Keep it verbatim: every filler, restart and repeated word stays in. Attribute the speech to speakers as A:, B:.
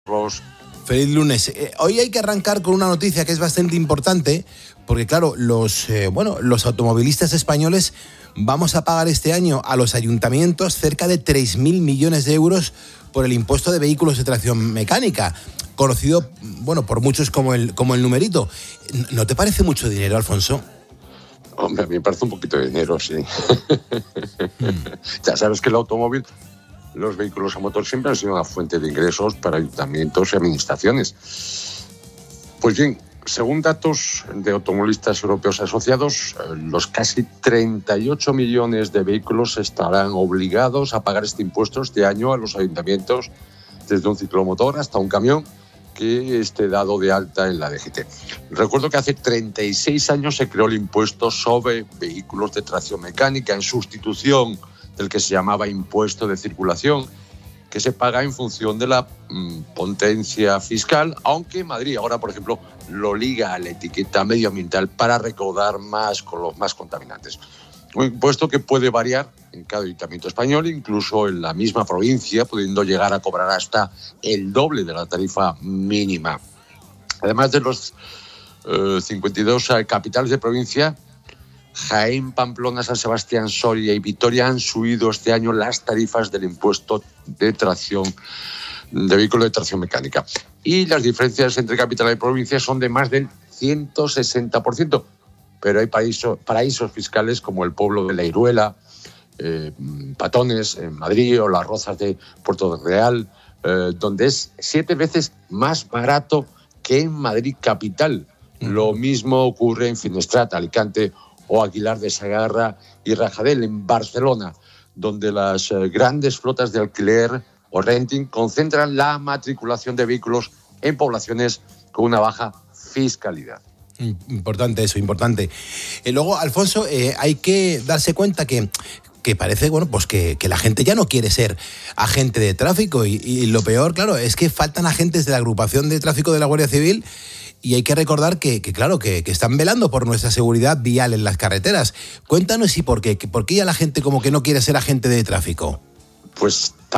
A: Ros.
B: Feliz lunes. Eh, hoy hay que arrancar con una noticia que es bastante importante, porque claro, los, eh, bueno, los automovilistas españoles vamos a pagar este año a los ayuntamientos cerca de tres mil millones de euros por el impuesto de vehículos de tracción mecánica, conocido, bueno, por muchos como el, como el numerito. ¿No te parece mucho dinero, Alfonso?
A: Hombre, a mí me parece un poquito de dinero, sí. Mm. Ya sabes que el automóvil, los vehículos a motor siempre han sido una fuente de ingresos para ayuntamientos y administraciones. Pues bien, según datos de automovilistas europeos asociados, los casi treinta y ocho millones de vehículos estarán obligados a pagar este impuesto este año a los ayuntamientos, desde un ciclomotor hasta un camión que esté dado de alta en la D G T. Recuerdo que hace treinta y seis años se creó el impuesto sobre vehículos de tracción mecánica en sustitución del que se llamaba impuesto de circulación, que se paga en función de la mmm, potencia fiscal, aunque Madrid ahora, por ejemplo, lo liga a la etiqueta medioambiental para recaudar más con los más contaminantes. Un impuesto que puede variar en cada ayuntamiento español, incluso en la misma provincia, pudiendo llegar a cobrar hasta el doble de la tarifa mínima. Además de los eh, cincuenta y dos capitales de provincia, Jaén, Pamplona, San Sebastián, Soria y Vitoria han subido este año las tarifas del impuesto de tracción de vehículos de tracción mecánica. Y las diferencias entre capital y provincia son de más del ciento sesenta por ciento. Pero hay paraíso, paraísos fiscales como el pueblo de La Iruela, eh, Patones en Madrid o las Rozas de Puerto Real, eh, donde es siete veces más barato que en Madrid capital. Lo mismo ocurre en Finestrat, Alicante o Aguilar de Segarra y Rajadell en Barcelona, donde las eh, grandes flotas de alquiler o renting concentran la matriculación de vehículos en poblaciones con una baja fiscalidad.
B: Importante eso, importante. Eh, luego, Alfonso, eh, hay que darse cuenta que, que parece, bueno, pues que, que la gente ya no quiere ser agente de tráfico y, y lo peor, claro, es que faltan agentes de la agrupación de tráfico de la Guardia Civil y hay que recordar que, que claro, que, que están velando por nuestra seguridad vial en las carreteras. Cuéntanos y por qué, por qué ya la gente como que no quiere ser agente de tráfico.
A: Pues